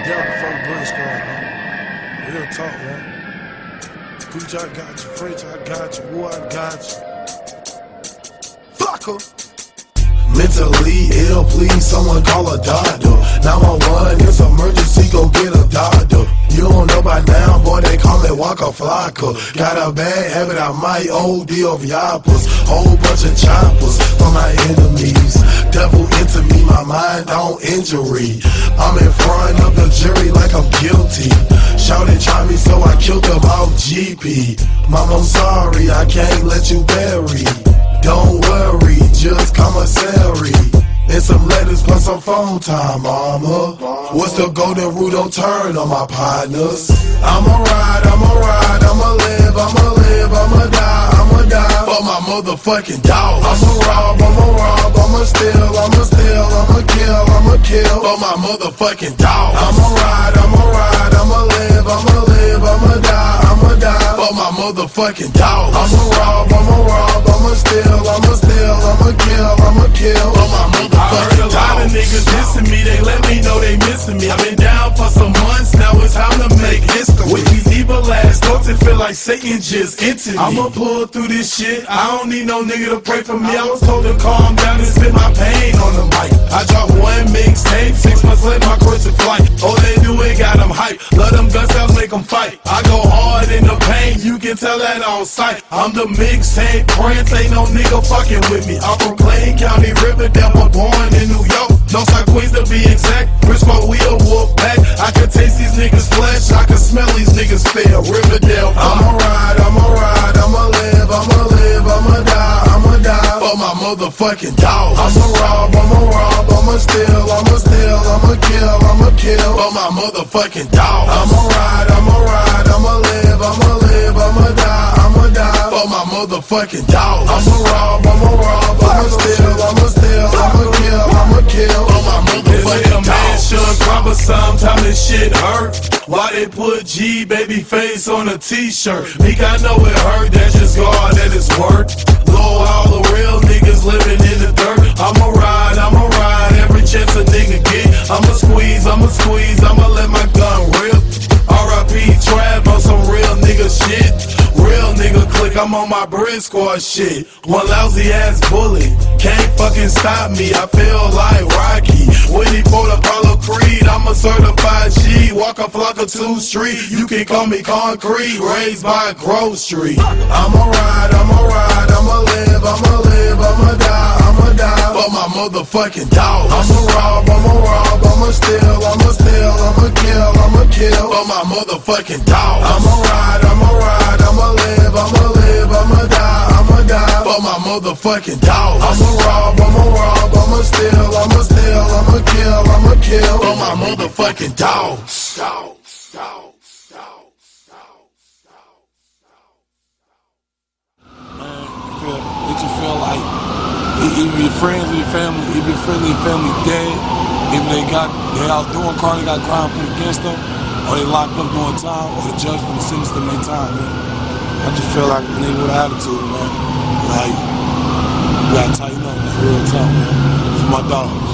down before the British squad, man. Real talk, man. Gucci, I got you. French, I got you. Woo, I got you. Fuck her. Mentally ill, please, someone call a doctor. 911, it's emergency, go get a doctor. You don't know by now, boy, they call it Waka Flocka. Got a bad habit, I might OD of yappers. Whole bunch of choppers for my enemies. Devil into me, my mind on injury. I'm in front of the jury like I'm guilty. Shouted, try me, so I killed them off GP. Mom, I'm sorry, I can't let you bury. Don't worry, just commissary. And some letters plus some phone time, mama. What's the golden rule? Don't turn on my partners. I'ma ride, I'ma live, I'ma die for my motherfucking dog. I'ma rob, I'ma steal, I'ma kill for my motherfucking dog. I'ma ride, I'ma live, I'ma die for my motherfucking dog. I'ma rob, I'ma steal, I'ma kill for my motherfucking dog. I heard a lot of niggas dissing me, they let me know they missing me. I've been down for some months, now it's time to make history. With these evil ass thoughts, it feel like Satan just entered me. I'ma pull through this shit, I don't need no nigga to pray for me. I was told to calm down and spit my pain on the mic. I dropped one mixtape, 6 months later my course in flight. All they do is got them hype, let them gun sounds make them fight. I go hard in the pain, you can tell that on sight. I'm the mixtape prince, ain't no nigga fucking with me. I'm from Clayton County, Riverdale, but born in New York. Northside Queens to be exact, Briscoe wheel whoop back. I can taste these niggas flesh, I can smell these niggas fail. Riverdale, I'ma ride, I'ma live, I'ma die for my motherfucking dogs. I'ma rob, I'ma steal, I'ma kill for my motherfucking dogs. I'ma ride, I'ma live, I'ma die for my motherfucking dogs. I'ma rob, I'ma steal, I'ma kill for my motherfucking dogs. Should proper sometime this shit hurt. Why they put G baby face on a t-shirt? Meek, I know it hurt, that's just God at his work. Lord, all the real niggas living in the dirt. I'ma ride every chance a nigga get. I'ma squeeze, I'ma let my gun rip. R.I.P. Trav on some real nigga shit. Real nigga click, I'm on my Brit Squad shit. One lousy ass bullet can't fucking stop me. I feel like Rocky Whitney for the Apollo Creed. I'm a certified G, Waka Flocka 2 Street. You can call me Concrete, raised by Grove Street. I'ma ride, I'ma live, I'ma die for my motherfucking dogs. I'ma rob, I'ma steal, I'ma kill for my motherfucking dogs. I'ma ride, I'ma live, I'ma die for my motherfucking dogs. I'ma rob, I'ma steal, I'ma kill for my motherfucking dogs. Man, it just feel like even your friends and your family, even your friends and your family dead, even they out doing crime, they got crime put against them, or they locked up doing time, or the judge for the sentence them their time, man. I just feel like a nigga with an attitude, man. Like, you gotta tighten up, man. Real tough, man. For my dogs.